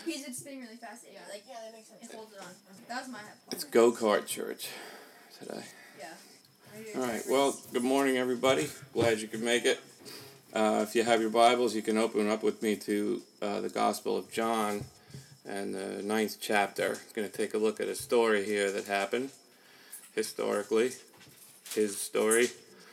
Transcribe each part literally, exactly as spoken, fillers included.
He's it's spinning really fast. It, like, yeah, that makes sense. It holds it on. That was my point. It's go-kart church today. Yeah. All right. Well, good morning, everybody. Glad you could make it. Uh, if you have your Bibles, you can open up with me to uh, the Gospel of John and the ninth chapter. I'm going to take a look at a story here that happened historically. His story.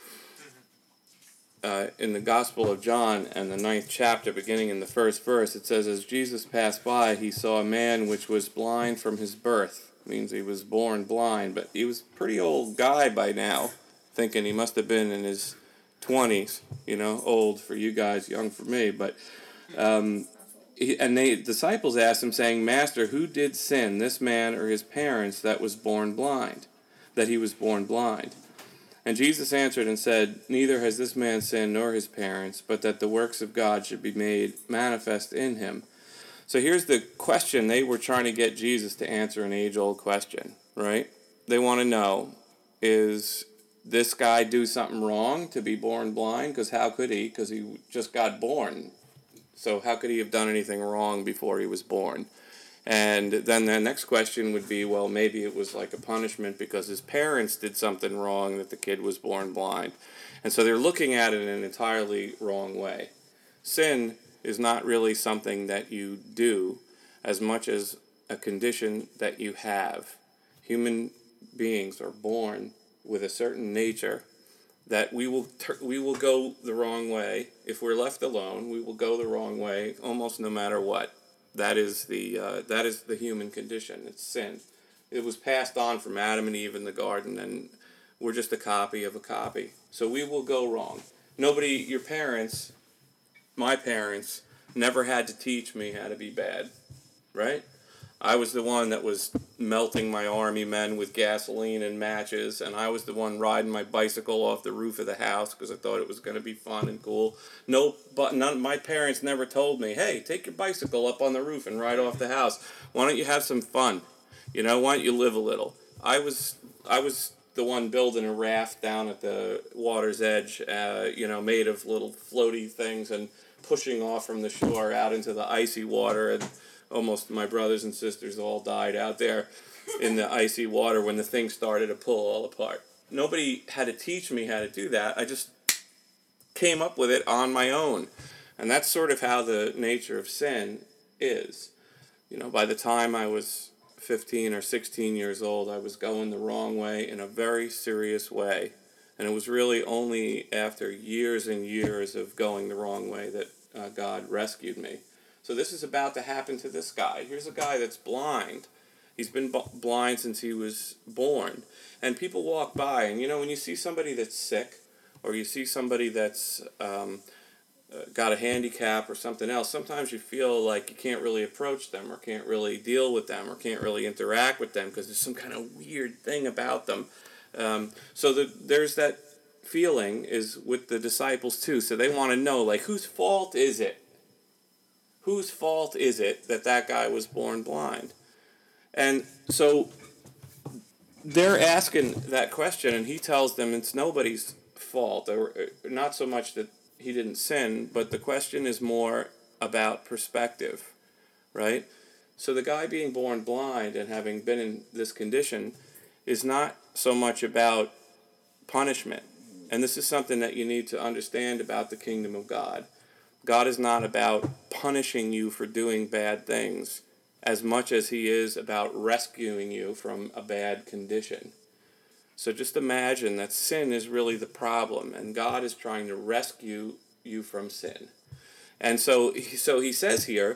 Uh, in the Gospel of John and the ninth chapter, beginning in the first verse, it says, "As Jesus passed by, he saw a man which was blind from his birth." Means he was born blind, but he was a pretty old guy by now, thinking he must have been in his twenties, you know, old for you guys, young for me. But um, he, and the disciples asked him, saying, "Master, who did sin, this man or his parents, that was born blind, that he was born blind?" And Jesus answered and said, "Neither has this man sinned nor his parents, but that the works of God should be made manifest in him." So here's the question. They were trying to get Jesus to answer an age-old question, right? They want to know, is this guy do something wrong to be born blind? Because how could he? Because he just got born. So how could he have done anything wrong before he was born? And then the next question would be, well, maybe it was like a punishment because his parents did something wrong that the kid was born blind. And so they're looking at it in an entirely wrong way. Sin is not really something that you do as much as a condition that you have. Human beings are born with a certain nature that we will ter- we will go the wrong way. If we're left alone, we will go the wrong way almost no matter what. That is the uh, that is the human condition. It's sin. It was passed on from Adam and Eve in the garden, and we're just a copy of a copy. So we will go wrong. Nobody, your parents, my parents, never had to teach me how to be bad, right? I was the one that was melting my army men with gasoline and matches, and I was the one riding my bicycle off the roof of the house because I thought it was going to be fun and cool. No, but none. My parents never told me, "Hey, take your bicycle up on the roof and ride off the house. Why don't you have some fun? You know, why don't you live a little?" I was, I was the one building a raft down at the water's edge, uh, you know, made of little floaty things and pushing off from the shore out into the icy water, and almost my brothers and sisters all died out there in the icy water when the thing started to pull all apart. Nobody had to teach me how to do that. I just came up with it on my own. And that's sort of how the nature of sin is. You know, by the time I was fifteen or sixteen years old, I was going the wrong way in a very serious way. And it was really only after years and years of going the wrong way that uh, God rescued me. So this is about to happen to this guy. Here's a guy that's blind. He's been b- blind since he was born. And people walk by, and you know, when you see somebody that's sick, or you see somebody that's um, uh, got a handicap or something else, sometimes you feel like you can't really approach them, or can't really deal with them, or can't really interact with them because there's some kind of weird thing about them. Um, so the, there's that feeling is with the disciples too. So they want to know, like, whose fault is it? Whose fault is it that that guy was born blind? And so they're asking that question, and he tells them it's nobody's fault, or not so much that he didn't sin, but the question is more about perspective, right? So the guy being born blind and having been in this condition is not so much about punishment. And this is something that you need to understand about the kingdom of God. God is not about punishing you for doing bad things as much as he is about rescuing you from a bad condition. So just imagine that sin is really the problem, and God is trying to rescue you from sin. And so, so he says here,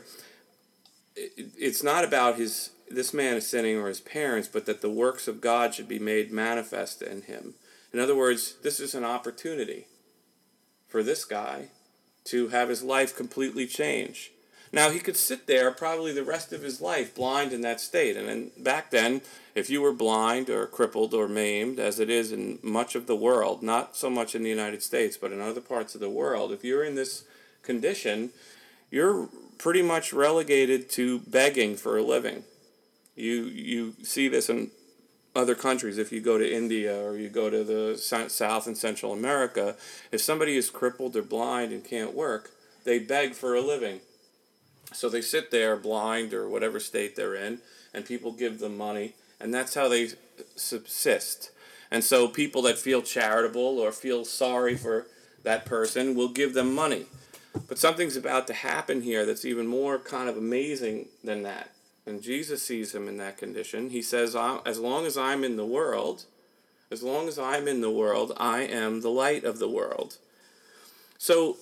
it's not about his this man is sinning or his parents, but that the works of God should be made manifest in him. In other words, this is an opportunity for this guy to have his life completely change. Now, he could sit there probably the rest of his life blind in that state. And then back then, if you were blind or crippled or maimed, as it is in much of the world, not so much in the United States, but in other parts of the world, if you're in this condition, you're pretty much relegated to begging for a living. You you see this in other countries. If you go to India or you go to the South and Central America, if somebody is crippled or blind and can't work, they beg for a living. So they sit there blind or whatever state they're in, and people give them money, and that's how they subsist. And so people that feel charitable or feel sorry for that person will give them money. But something's about to happen here that's even more kind of amazing than that. And Jesus sees him in that condition. He says, as long as I'm in the world, as long as I'm in the world, I am the light of the world. So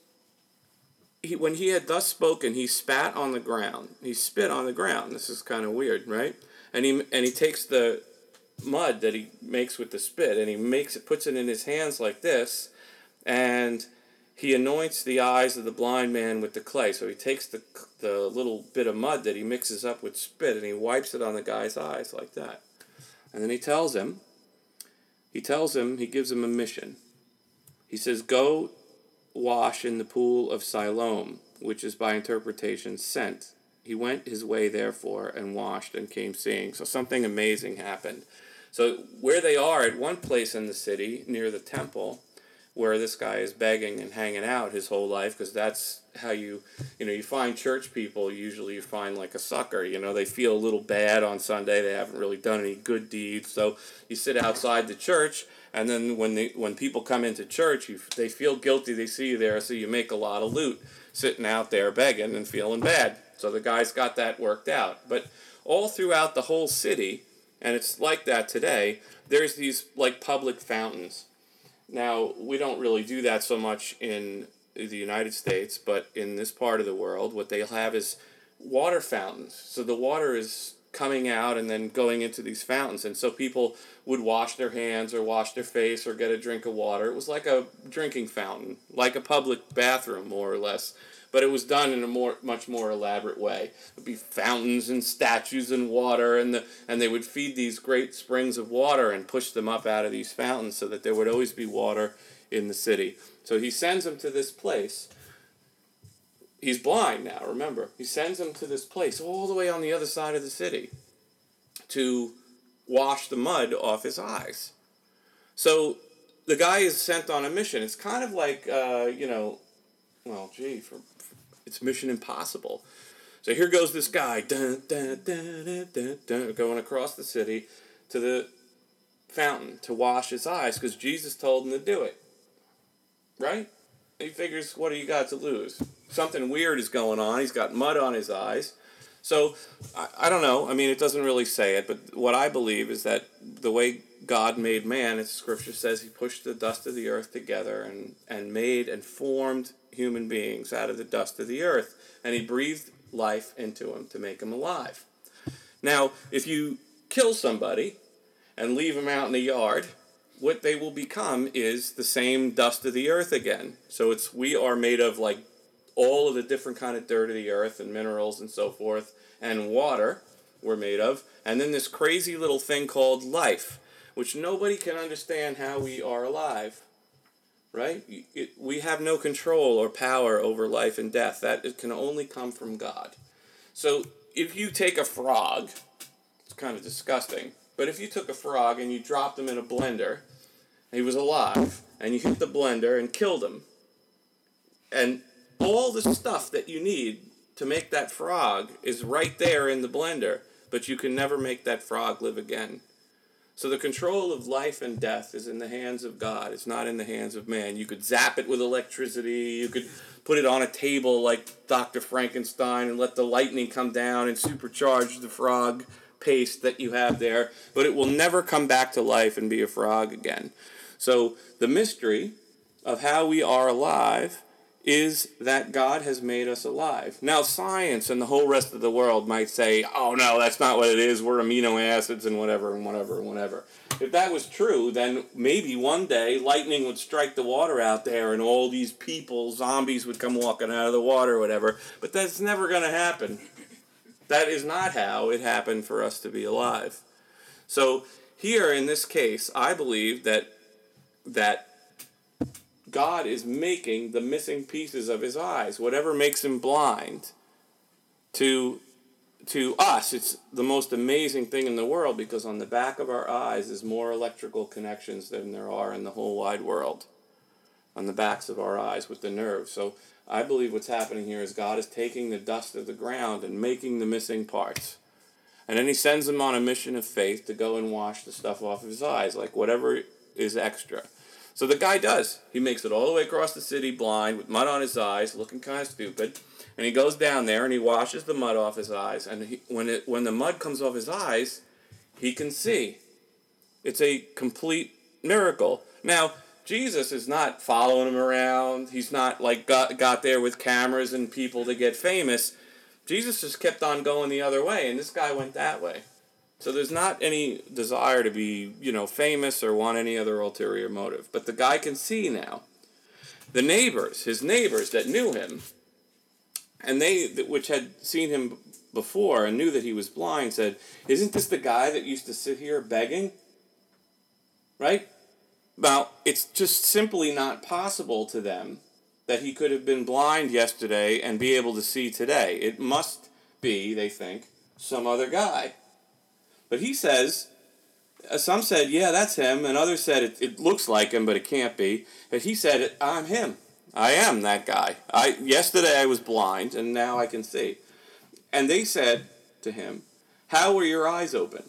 he, when he had thus spoken, he spat on the ground. He spit on the ground. This is kind of weird, right? And he and he takes the mud that he makes with the spit, and he makes it, puts it in his hands like this, and he anoints the eyes of the blind man with the clay. So he takes the the little bit of mud that he mixes up with spit, and he wipes it on the guy's eyes like that. And then he tells him, he tells him, he gives him a mission. He says, go wash in the pool of Siloam, which is by interpretation sent. He went his way, therefore, and washed and came seeing. So something amazing happened. So where they are at one place in the city, near the temple, where this guy is begging and hanging out his whole life, because that's how you, you know, you find church people, usually you find like a sucker, you know, they feel a little bad on Sunday, they haven't really done any good deeds, so you sit outside the church, and then when they, when people come into church, you, they feel guilty, they see you there, so you make a lot of loot, sitting out there begging and feeling bad. So the guy's got that worked out. But all throughout the whole city, and it's like that today, there's these like public fountains. Now, we don't really do that so much in the United States, but in this part of the world, what they have is water fountains. So the water is coming out and then going into these fountains. And so people would wash their hands or wash their face or get a drink of water. It was like a drinking fountain, like a public bathroom, more or less. But it was done in a more, much more elaborate way. It would be fountains and statues and water, and the and they would feed these great springs of water and push them up out of these fountains so that there would always be water in the city. So he sends them to this place. He's blind now, remember. He sends them to this place all the way on the other side of the city to wash the mud off his eyes. So the guy is sent on a mission. It's kind of like, uh, you know, well, gee, for, for, it's Mission Impossible. So here goes this guy, dun, dun, dun, dun, dun, dun, going across the city to the fountain to wash his eyes because Jesus told him to do it. Right? He figures, what do you got to lose? Something weird is going on. He's got mud on his eyes. So, I, I don't know. I mean, it doesn't really say it, but what I believe is that the way God made man, as Scripture says, he pushed the dust of the earth together and, and made and formed human beings out of the dust of the earth. And he breathed life into them to make them alive. Now, if you kill somebody and leave them out in the yard, what they will become is the same dust of the earth again. So it's we are made of like all of the different kind of dirt of the earth and minerals and so forth, and water we're made of, and then this crazy little thing called life, which nobody can understand how we are alive, right? It, we have no control or power over life and death. That it can only come from God. So if you take a frog, it's kind of disgusting, but if you took a frog and you dropped him in a blender, he was alive, and you hit the blender and killed him, and all the stuff that you need to make that frog is right there in the blender, but you can never make that frog live again. So the control of life and death is in the hands of God. It's not in the hands of man. You could zap it with electricity. You could put it on a table like Doctor Frankenstein and let the lightning come down and supercharge the frog paste that you have there, but it will never come back to life and be a frog again. So the mystery of how we are alive is that God has made us alive. Now, science and the whole rest of the world might say, oh, no, that's not what it is. We're amino acids and whatever and whatever and whatever. If that was true, then maybe one day lightning would strike the water out there and all these people, zombies, would come walking out of the water or whatever. But that's never going to happen. That is not how it happened for us to be alive. So here in this case, I believe that that God is making the missing pieces of his eyes, whatever makes him blind, to to us, it's the most amazing thing in the world because on the back of our eyes is more electrical connections than there are in the whole wide world. on the backs of our eyes with the nerves. So I believe what's happening here is God is taking the dust of the ground and making the missing parts. And then he sends him on a mission of faith to go and wash the stuff off of his eyes, like whatever is extra. So the guy does. He makes it all the way across the city blind with mud on his eyes, looking kind of stupid. And he goes down there and he washes the mud off his eyes. And he, when it when the mud comes off his eyes, he can see. It's a complete miracle. Now, Jesus is not following him around. He's not like got, got there with cameras and people to get famous. Jesus just kept on going the other way, and this guy went that way. So there's not any desire to be, you know, famous or want any other ulterior motive. But the guy can see now. The neighbors, his neighbors that knew him, and they, which had seen him before and knew that he was blind, said, "Isn't this the guy that used to sit here begging?" Right? Now, it's just simply not possible to them that he could have been blind yesterday and be able to see today. It must be, they think, some other guy. But he says, some said, yeah, that's him, and others said, it, it looks like him, but it can't be. But he said, I'm him. I am that guy. I yesterday I was blind, and now I can see. And they said to him, how were your eyes open?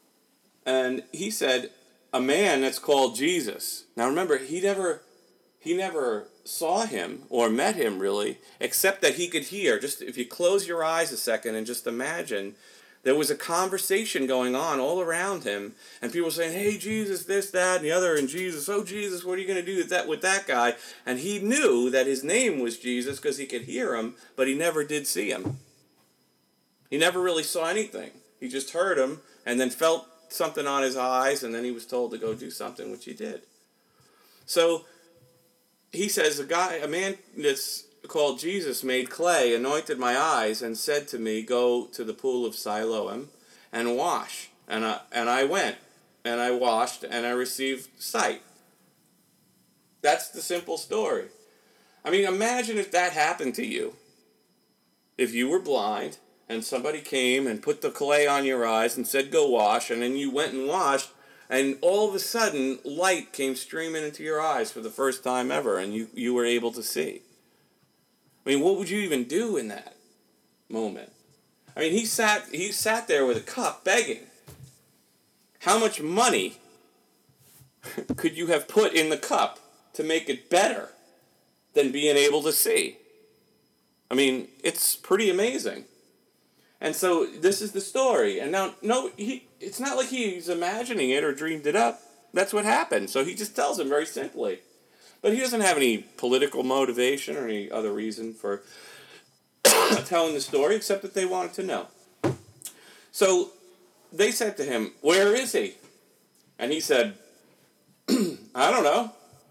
And he said, a man that's called Jesus. Now remember, he never, he never saw him or met him really, except that he could hear. Just if you close your eyes a second and just imagine, there was a conversation going on all around him, and people saying, hey, Jesus, this, that, and the other, and Jesus, oh, Jesus, what are you going to do with that, with that guy? And he knew that his name was Jesus because he could hear him, but he never did see him. He never really saw anything. He just heard him and then felt something on his eyes, and then he was told to go do something, which he did. So he says, a guy, a man that's called Jesus made clay, anointed my eyes, and said to me, go to the pool of Siloam and wash. And I, and I went, and I washed, and I received sight. That's the simple story. I mean, imagine if that happened to you. If you were blind, and somebody came and put the clay on your eyes and said, go wash, and then you went and washed, and all of a sudden, light came streaming into your eyes for the first time ever, and you, you were able to see. I mean, what would you even do in that moment? I mean, he sat he sat there with a cup begging. How much money could you have put in the cup to make it better than being able to see? I mean, it's pretty amazing. And so this is the story. And now, no, he it's not like he's imagining it or dreamed it up. That's what happened. So he just tells him very simply. But he doesn't have any political motivation or any other reason for telling the story except that they wanted to know. So they said to him, where is he? And he said, I don't know.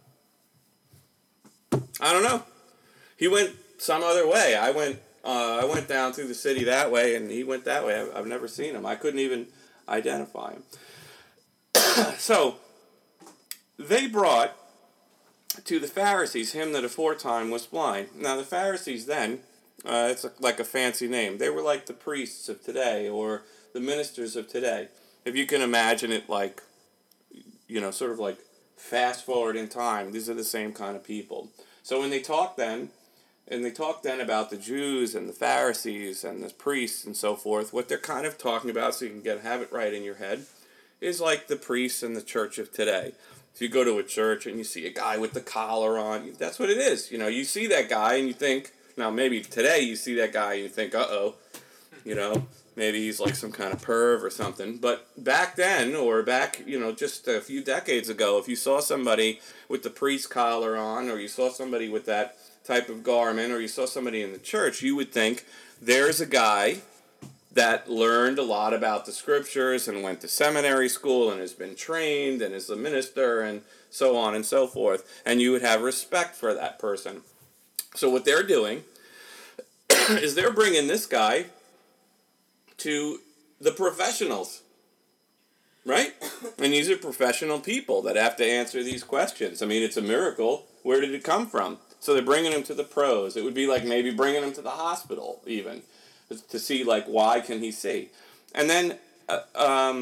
I don't know. He went some other way. I went uh, I went down through the city that way, and he went that way. I've, I've never seen him. I couldn't even identify him. So they brought to the Pharisees him that aforetime was blind. Now the Pharisees then, uh, it's a, like a fancy name. They were like the priests of today or the ministers of today. If you can imagine it like, you know, sort of like fast forward in time, these are the same kind of people. So when they talk then, and they talk then about the Jews and the Pharisees and the priests and so forth, what they're kind of talking about, so you can get have it right in your head, is like the priests in the church of today. If you go to a church and you see a guy with the collar on, that's what it is. You know, you see that guy and you think, now maybe today you see that guy and you think, uh-oh, you know, maybe he's like some kind of perv or something. But back then, or back, you know, just a few decades ago, if you saw somebody with the priest collar on, or you saw somebody with that type of garment, or you saw somebody in the church, you would think, there's a guy that learned a lot about the scriptures and went to seminary school and has been trained and is a minister and so on and so forth. And you would have respect for that person. So what they're doing is they're bringing this guy to the professionals, right? And these are professional people that have to answer these questions. I mean, it's a miracle. Where did it come from? So they're bringing him to the pros. It would be like maybe bringing him to the hospital even, to see, like, why can he see? And then uh, um,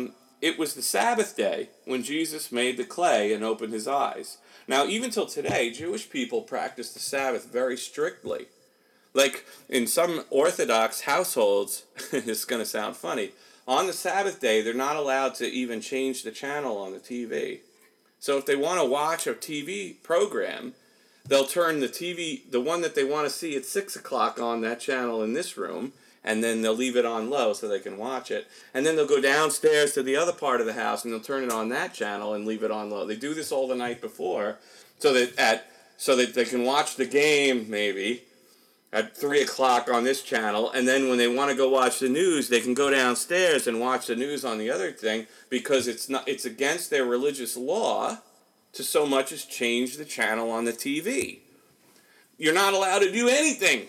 it was the Sabbath day when Jesus made the clay and opened his eyes. Now, even till today, Jewish people practice the Sabbath very strictly. Like, in some Orthodox households, it's going to sound funny, on the Sabbath day, they're not allowed to even change the channel on the T V. So if they want to watch a T V program, they'll turn the T V, the one that they want to see at six o'clock on that channel in this room, and then they'll leave it on low so they can watch it. And then they'll go downstairs to the other part of the house, and they'll turn it on that channel and leave it on low. They do this all the night before so that at so that they can watch the game, maybe, at three o'clock on this channel, and then when they want to go watch the news, they can go downstairs and watch the news on the other thing, because it's not it's against their religious law to so much as change the channel on the T V. You're not allowed to do anything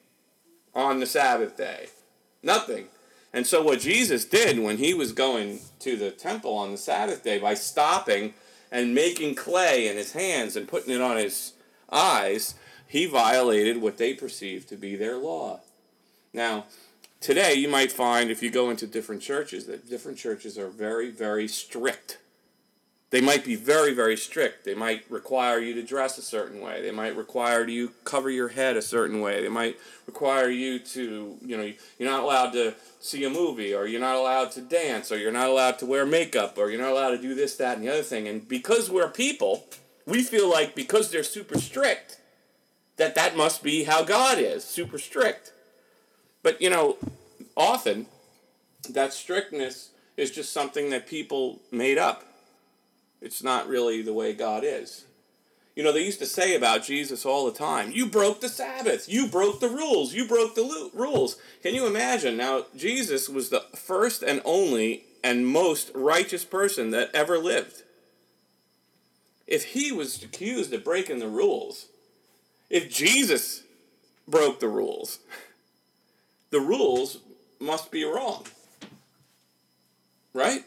on the Sabbath day. Nothing. And so what Jesus did when he was going to the temple on the Sabbath day, by stopping and making clay in his hands and putting it on his eyes, he violated what they perceived to be their law. Now, today you might find, if you go into different churches, that different churches are very, very strict. They might be very, very strict. They might require you to dress a certain way. They might require you to cover your head a certain way. They might require you to, you know, you're not allowed to see a movie, or you're not allowed to dance, or you're not allowed to wear makeup, or you're not allowed to do this, that, and the other thing. And because we're people, we feel like because they're super strict, that that must be how God is, super strict. But, you know, often that strictness is just something that people made up. It's not really the way God is. You know, they used to say about Jesus all the time, you broke the Sabbath, you broke the rules, you broke the lo- rules. Can you imagine? Now, Jesus was the first and only and most righteous person that ever lived. If he was accused of breaking the rules, if Jesus broke the rules, the rules must be wrong. Right?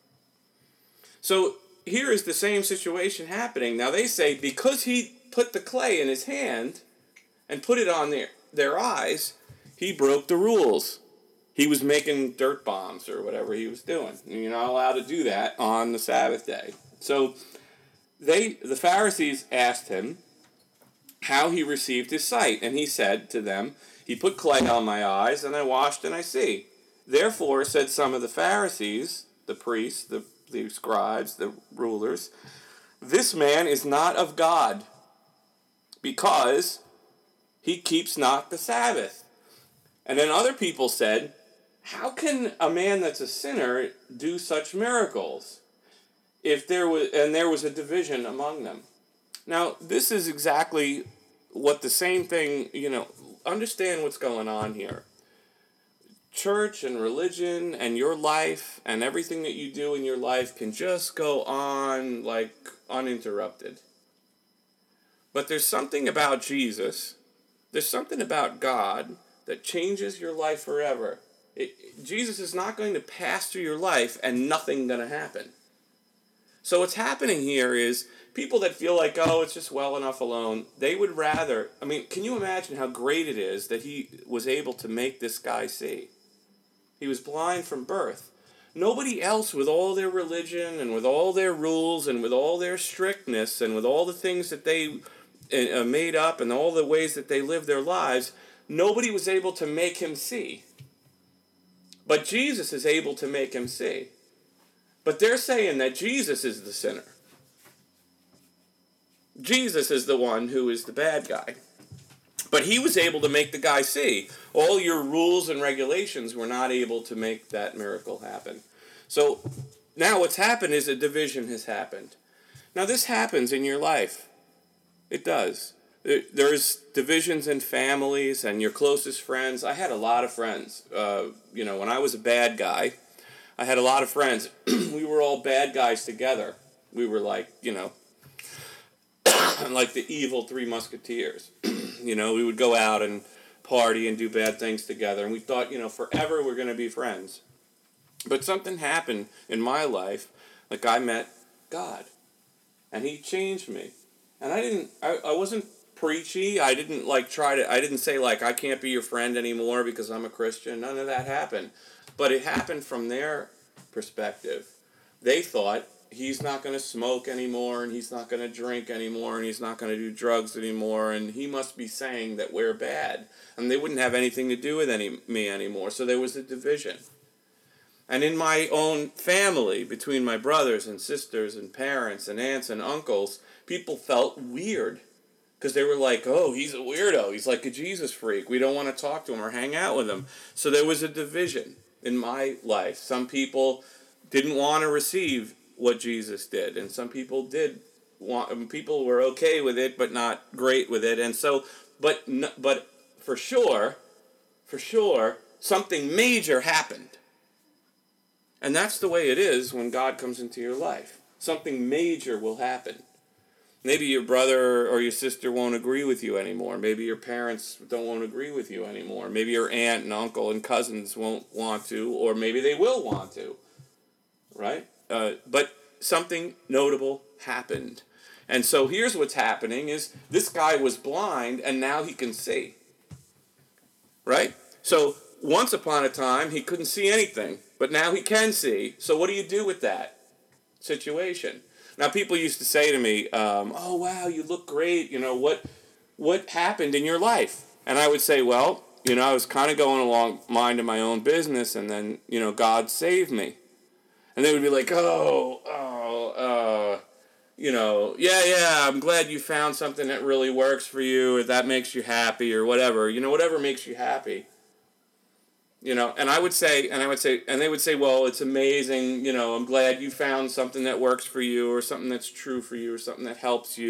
So here is the same situation happening. Now they say because he put the clay in his hand and put it on their, their eyes, he broke the rules. He was making dirt bombs or whatever he was doing. And you're not allowed to do that on the Sabbath day. So they, the Pharisees asked him how he received his sight. And he said to them, he put clay on my eyes, and I washed and I see. Therefore, said some of the Pharisees, the priests, the, the scribes, the rulers, this man is not of God, because he keeps not the Sabbath. And then other people said, how can a man that's a sinner do such miracles? If there was, and there was a division among them. Now, this is exactly what the same thing, you know, understand what's going on here. Church and religion and your life and everything that you do in your life can just go on like uninterrupted. But there's something about Jesus, there's something about God that changes your life forever. It, Jesus is not going to pass through your life and nothing going to happen. So what's happening here is people that feel like, oh, it's just well enough alone, they would rather, I mean, can you imagine how great it is that he was able to make this guy see? He was blind from birth. Nobody else, with all their religion and with all their rules and with all their strictness and with all the things that they uh, made up and all the ways that they lived their lives, nobody was able to make him see. But Jesus is able to make him see. But they're saying that Jesus is the sinner. Jesus is the one who is the bad guy. But he was able to make the guy see. All your rules and regulations were not able to make that miracle happen. So now what's happened is a division has happened. Now this happens in your life. It does. There's divisions in families and your closest friends. I had a lot of friends. Uh, you know, when I was a bad guy, I had a lot of friends. We were all bad guys together. We were like, you know, like the evil Three Musketeers. You know, we would go out and party and do bad things together. And we thought, you know, forever we're going to be friends. But something happened in my life. Like I met God. And he changed me. And I didn't, I, I wasn't preachy. I didn't like try to, I didn't say like, I can't be your friend anymore because I'm a Christian. None of that happened. But it happened from their perspective. they thought he's not going to smoke anymore, and he's not going to drink anymore, and he's not going to do drugs anymore, and he must be saying that we're bad. And they wouldn't have anything to do with any me anymore, so there was a division. And in my own family, between my brothers and sisters and parents and aunts and uncles, people felt weird. Because they were like, oh, he's a weirdo. He's like a Jesus freak. We don't want to talk to him or hang out with him. So there was a division in my life. Some people didn't want to receive what Jesus did. And some people did want, people were okay with it, but not great with it. And so, but, but for sure, for sure, something major happened. And that's the way it is when God comes into your life. Something major will happen. Maybe your brother or your sister won't agree with you anymore. Maybe your parents don't won't agree with you anymore. Maybe your aunt and uncle and cousins won't want to, or maybe they will want to. Right? Uh, but something notable happened. And so here's what's happening is this guy was blind and now he can see. Right? So once upon a time he couldn't see anything, but now he can see. So what do you do with that situation? Now, people used to say to me, um, oh, wow, you look great. You know, what what happened in your life? And I would say, well, you know, I was kind of going along minding my own business, and then, you know, God saved me. And they would be like, oh, oh, uh, you know, yeah, yeah, I'm glad you found something that really works for you, or that makes you happy, or whatever. You know, whatever makes you happy. You know, and I would say, and I would say, and they would say, well, it's amazing, you know, I'm glad you found something that works for you, or something that's true for you, or something that helps you.